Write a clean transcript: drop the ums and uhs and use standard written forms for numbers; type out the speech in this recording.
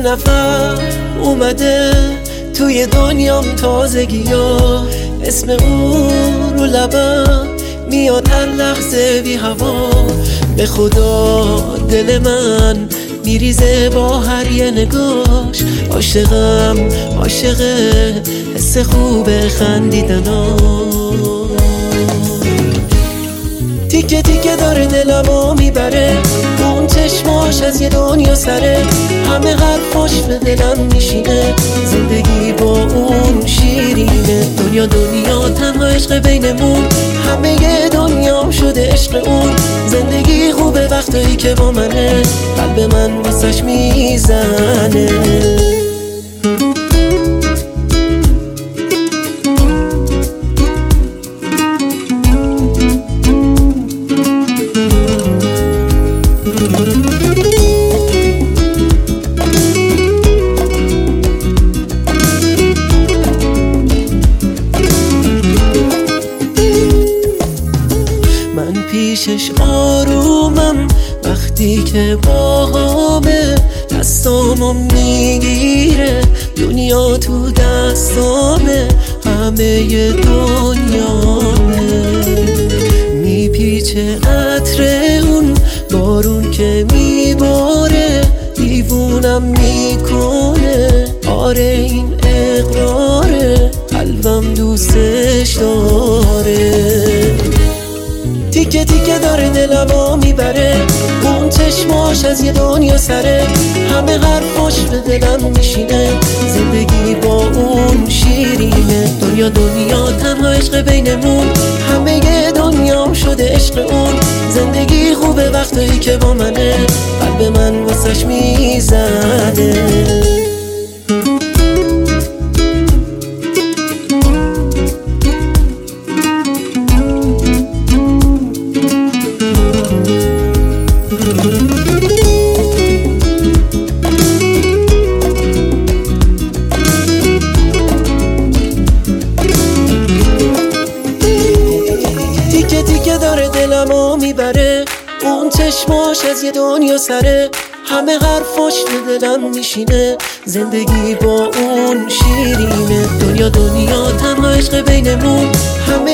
نفر اومده توی دنیام تازگی ها، اسم اون رو لبم میاد هر لحظه بی هوا. به خدا دل من میریزه با هر یه نگاش، عاشقم عاشقه حس خوبه خندیدنا. تیکه تیکه داره دلمو میبره، اون چشماش از یه دنیا سره، همه حرفاش به دلم میشینه، زندگی با اون شیرینه. دنیا دنیا تنها عشق بینمون، همه یه دنیام شده عشق اون. زندگی خوبه وقتایی که با منه، قلب من واسش میزنه. من پیشش آرومم وقتی که باهامه، دستامو میگیره دنیا تو دستامه، همه دنیامه. میپیچه عطر اون بارون که میباره، دیوونم میکنه، آره این اقراره، قلبم دوستش داره. تیکه تیکه داره دلمو میبره، اون چشماش از یه دنیا سره، همه حرفاش به دلم میشینه، زندگی با اون شیرینه. دنیا دنیا تنها عشق بینمون، همه یه دنیام شده عشق اون. زندگی خوبه وقتایی که با منه، قلب من واسش میزنه. تیکه تیکه داره دلمو میبره، اون چشماش از یه دنیا سره، همه حرفاش به دلم میشینه، زندگی با اون شیرینه. دنیا دنیا تنها عشق بینمون، همه